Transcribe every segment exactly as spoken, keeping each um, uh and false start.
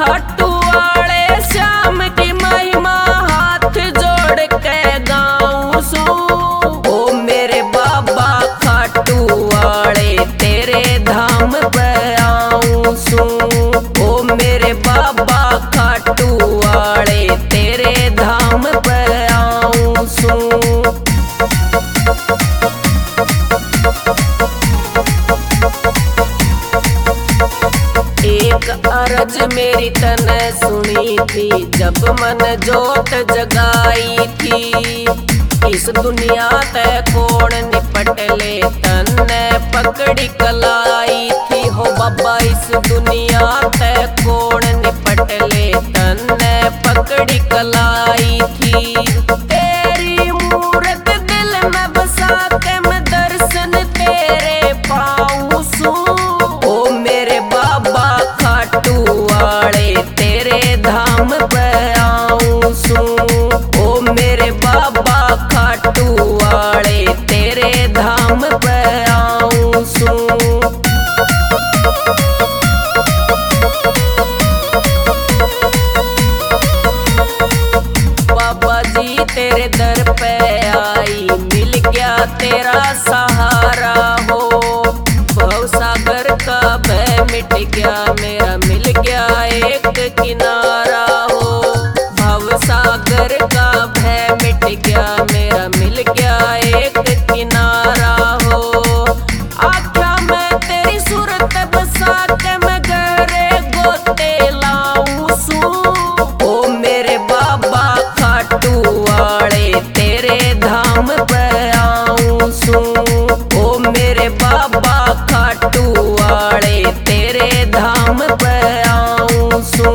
खाटू वाले श्याम की महिमा हाथ जोड़ के गाऊं सू। ओ मेरे बाबा खाटू वाले तेरे धाम पे आऊं सू। ओ मेरे बाबा खाटू वाले तेरे धाम पे आऊं सू। एक अरज मेरी तने सुनी थी जब मन जोत जगाई थी। इस दुनिया ते कौन निपट ले तन्ने पकड़ी कलाई थी। हो बाबा इस दुनिया ते कौन निपट ले तन्ने पकड़ी कलाई थी। तेरी मूरत दिल में बसा के मैं दर्शन तेरे पाऊं सू। ओ मेरे बाबा खाटू वाले तेरे धाम पे आऊं सू। ओ मेरे बाबा खाटू वाले तेरे धाम पे आऊं सू। बाबा जी तेरे दर पे आई मिल गया तेरा सहारा हो। भव सागर का भय मिट गया मेरा मिल गया एक किनारा हो। भव सागर का भय मिट गया मेरा मिल गया एक किनारा हो। आख्या मैं तेरी सूरत बसा के मैं गहरे गोते लाऊं सू। ओ मेरे बाबा खाटू वाले तेरे धाम पे आऊं सू। ओ मेरे बाबा खाटू वाले तेरे धाम पे आऊं सू।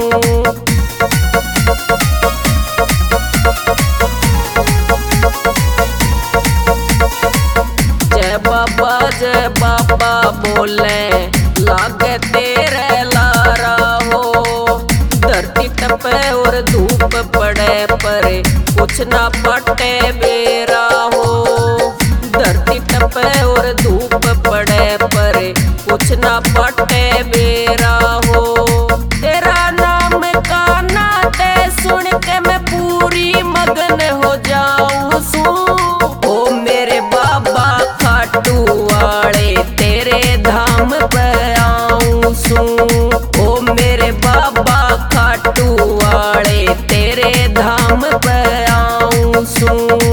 जय बाबा जय बाबा बोले लागे तेरे लारा हो। धरती टपे और धूप पड़े पर कुछ ना पटे बेरा हो। धरती टपे और धूप पड़े पर कुछ ना पटे बेरा हो। तेरा नाम का नाते सुन के मैं पूरी मगन हो जाऊं सू। ओ मेरे बाबा खाटू वाले तेरे धाम पे आऊं सू। ओ मेरे बाबा खाटू वाले तेरे धाम पे आऊं सू।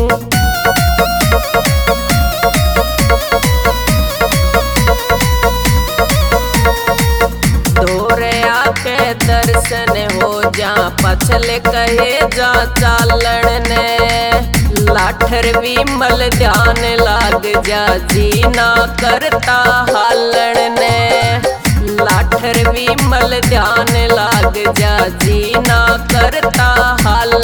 दौरे आके दर्शन हो जा पछले कहे जा चालन ने। लाठर विमल ध्यान लाग जा जीना करता हालन ने। लाठर विमल ध्यान लाग जा जीना करता हाल